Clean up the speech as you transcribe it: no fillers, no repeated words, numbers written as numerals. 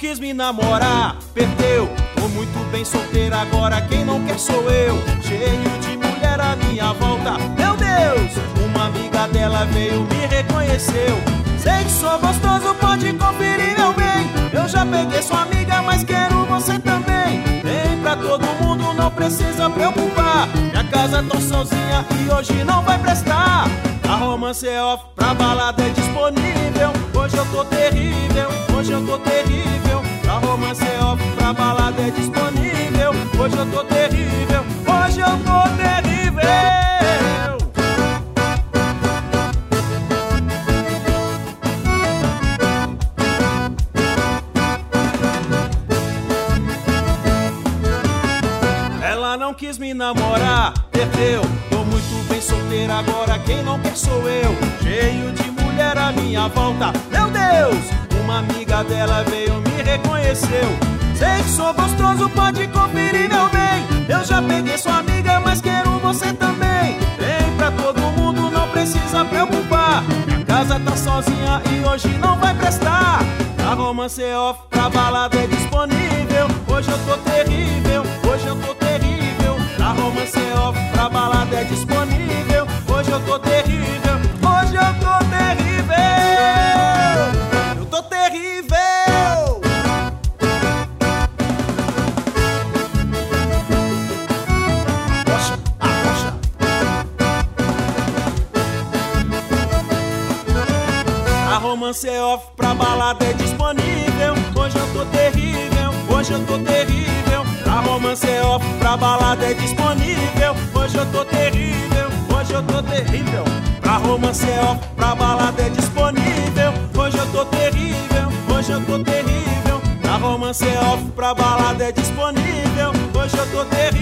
quis me namorar, perdeu. Tô muito bem solteira agora, quem não quer sou eu. Cheio de mulher à minha volta, meu Deus. Uma amiga dela veio, me reconheceu. Sei que sou gostoso, pode conferir, meu bem. Eu já peguei sua amiga, mas quero você também. Vem pra todo mundo, não precisa preocupar. Minha casa tô sozinha e hoje não vai prestar. A Romance é off, pra balada é disponível. Hoje eu tô terrível, hoje eu tô terrível. A Romance é off, pra balada é disponível. Hoje eu tô terrível, hoje eu tô terrível. Ela não quis me namorar, perdeu. Tô muito bem solteira agora, quem não quer sou eu. Cheio de mulher à minha volta, meu Deus. Uma amiga dela veio, me reconheceu. Sei que sou gostoso, pode conferir, meu bem. Eu já peguei sua amiga, mas quero você também. Vem pra todo mundo, não precisa preocupar. Minha casa tá sozinha e hoje não vai prestar. A Romance é off, pra balada é disponível. Hoje eu tô terrível, hoje eu tô terrível. A Romance é off, pra balada é disponível. Hoje eu tô terrível, hoje eu tô terrível. Eu tô terrível. Poxa, poxa. A Romance é off, pra balada é disponível. Hoje eu tô terrível, hoje eu tô terrível. A Romance é off, pra balada é disponível. Hoje eu tô terrível, hoje eu tô terrível. A Romance é off, pra balada é disponível. Hoje eu tô terrível, hoje eu tô terrível. A Romance é off, pra balada é disponível. Hoje eu tô terrível.